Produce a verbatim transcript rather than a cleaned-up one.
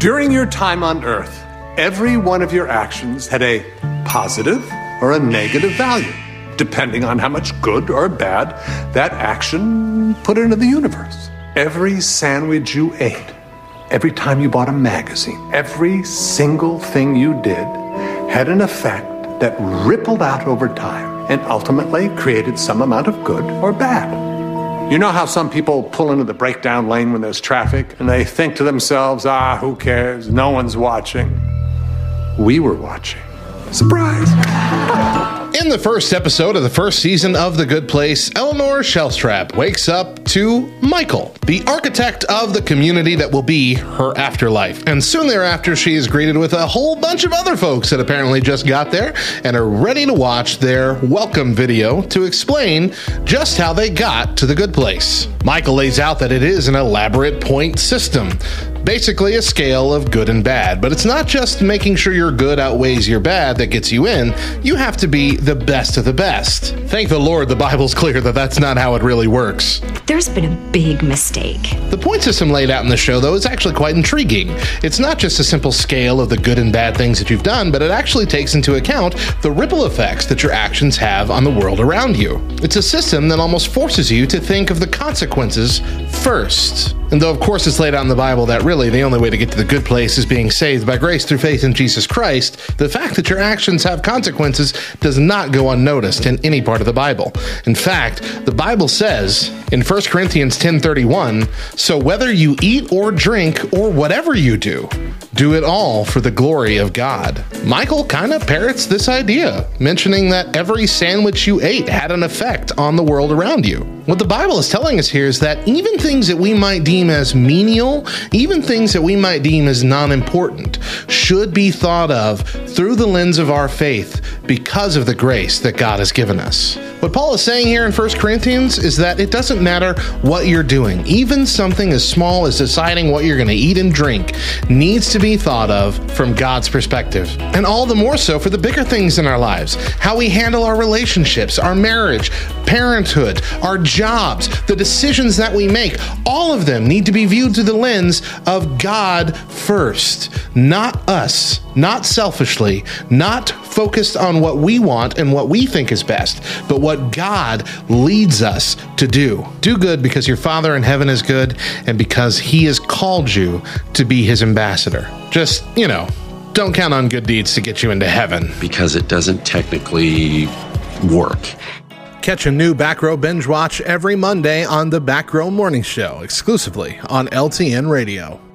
During your time on earth, every one of your actions had a positive or a negative value, depending on how much good or bad that action put into the universe. Every sandwich you ate, every time you bought a magazine, every single thing you did had an effect that rippled out over time and ultimately created some amount of good or bad. You know how some people pull into the breakdown lane when there's traffic and they think to themselves, ah, who cares? No one's watching. We were watching. Surprise! In the first episode of the first season of The Good Place, Eleanor Shellstrap wakes up to Michael, the architect of the community that will be her afterlife. And soon thereafter, she is greeted with a whole bunch of other folks that apparently just got there and are ready to watch their welcome video to explain just how they got to The Good Place. Michael lays out that it is an elaborate point system, basically a scale of good and bad. But it's not just making sure your good outweighs your bad that gets you in. You have to be the best of the best. Thank the Lord the Bible's clear that that's not how it really works. There's been a big mistake. The point system laid out in the show, though, is actually quite intriguing. It's not just a simple scale of the good and bad things that you've done, but it actually takes into account the ripple effects that your actions have on the world around you. It's a system that almost forces you to think of the consequences first. And though, of course, it's laid out in the Bible that really the only way to get to the good place is being saved by grace through faith in Jesus Christ, the fact that your actions have consequences does not go unnoticed in any part of the Bible. In fact, the Bible says in First Corinthians ten thirty-one, so whether you eat or drink or whatever you do, do it all for the glory of God. Michael kind of parrots this idea, mentioning that every sandwich you ate had an effect on the world around you. What the Bible is telling us here is that even things that we might deem as menial, even things that we might deem as non-important, should be thought of through the lens of our faith because of the grace that God has given us. What Paul is saying here in First Corinthians is that it doesn't matter what you're doing. Even something as small as deciding what you're going to eat and drink needs to be thought of from God's perspective. And all the more so for the bigger things in our lives. How we handle our relationships, our marriage, parenthood, our jobs, the decisions that we make, all of them need to be viewed through the lens of God first. Not us, not selfishly, not focused on what we want and what we think is best, but what God leads us to do. Do good because your Father in heaven is good and because He has called you to be His ambassador. Just, you know, don't count on good deeds to get you into heaven. Because it doesn't technically work. Catch a new Back Row Binge Watch every Monday on the Back Row Morning Show, exclusively on L T N Radio.